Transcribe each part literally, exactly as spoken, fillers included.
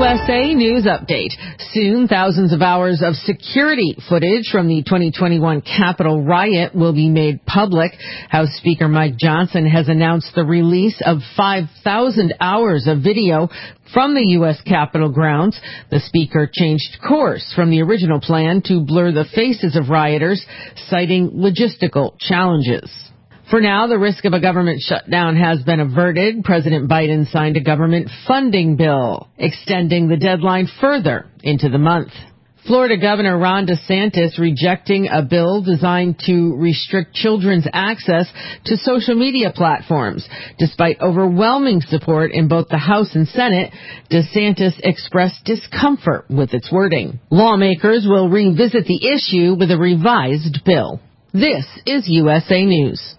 S A News Update. Soon, thousands of hours of security footage from the twenty twenty-one Capitol riot will be made public. House Speaker Mike Johnson has announced the release of five thousand hours of video from the U S Capitol grounds. The Speaker changed course from the original plan to blur the faces of rioters, citing logistical challenges. For now, the risk of a government shutdown has been averted. President Biden signed a government funding bill, extending the deadline further into the month. Florida Governor Ron DeSantis rejecting a bill designed to restrict children's access to social media platforms. Despite overwhelming support in both the House and Senate, DeSantis expressed discomfort with its wording. Lawmakers will revisit the issue with a revised bill. This is U S A News.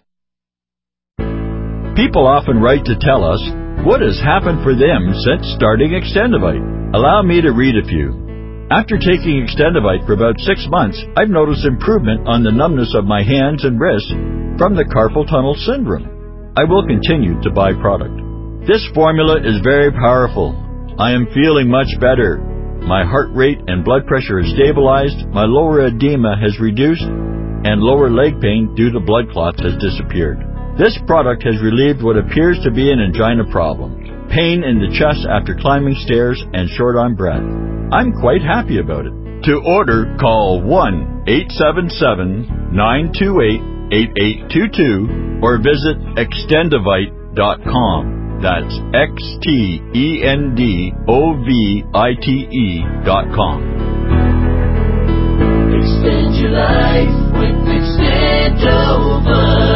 People often write to tell us what has happened for them since starting Extendivite. Allow me to read a few. After taking Extendivite for about six months, I've noticed improvement on the numbness of my hands and wrists from the carpal tunnel syndrome. I will continue to buy product. This formula is very powerful. I am feeling much better. My heart rate and blood pressure is stabilized, my lower edema has reduced, and lower leg pain due to blood clots has disappeared. This product has relieved what appears to be an angina problem, pain in the chest after climbing stairs, and short on breath. I'm quite happy about it. To order, call one eight seven seven, nine two eight, eight eight two two or visit extendivite dot com. That's X T E N D O V I T E dot com. Extend your life with Extendovite.